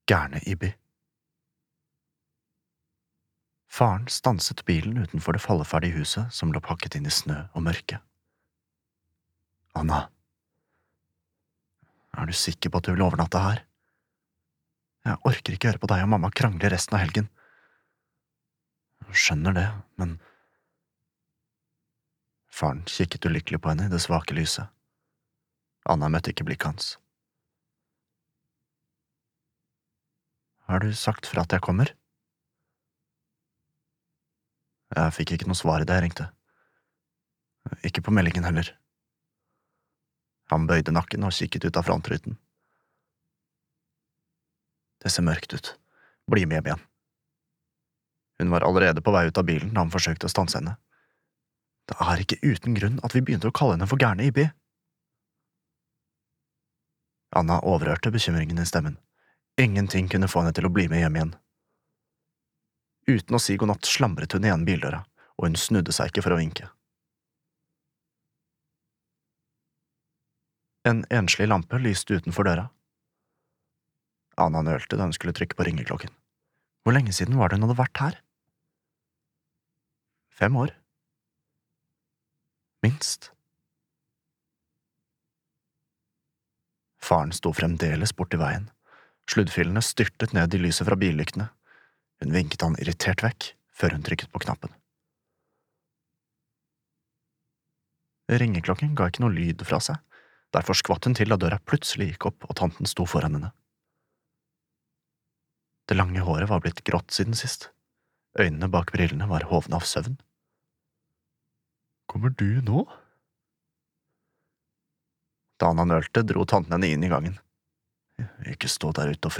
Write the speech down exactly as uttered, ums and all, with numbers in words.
Gærne Ibby. Faren stanset bilen utenfor det falleferdige huset som lå pakket inn i snø og mørke. Anna, er du sikker på at du vil overnatte her? Jeg orker ikke høre på deg og mamma krangle resten av helgen. Jeg skjønner det, men… Faren kikket ulykkelig på henne i det svake lyset. Anna møtte ikke blikket hans. Har du sagt fra at jeg kommer? Jeg fikk ikke noe svar i det jeg ringte. Ikke på meldingen heller. Han bøyde nakken og kikket ut av frontruten. Det ser mørkt ut. Bli med hjem igjen. Hun var allerede på vei ut av bilen da han forsøkte å stanse henne. Det er ikke uten grunn at vi begynte å kalle henne for Gærne Ibby. Anna overhørte bekymringen i stemmen. Ingenting kunne få henne til å bli med hjem igjen. Uten å si god natt slamret hun igjen bildøra, og hun snudde seg ikke for å vinke. En enslig lampe lyste utenfor døra. Anna nølte da hun skulle trykke på ringeklokken. Hvor lenge siden var det hun hadde vært her? Fem år. Minst. Faren sto fremdeles bort i veien. Sluddfillene styrtet ned i lyset fra billyktene. Hun vinket han irritert vekk, før hun trykket på knappen. Ringeklokken ga ikke noe lyd fra seg. Derfor skvatt hun til da døra plutselig gikk opp og tanten sto foran henne. Det lange håret var blitt grått siden sist. Øynene bak brillene var hovne av søvn. Kommer du nå? Da han nølte, dro tanten henne inn i gangen. Ikke stå der ute og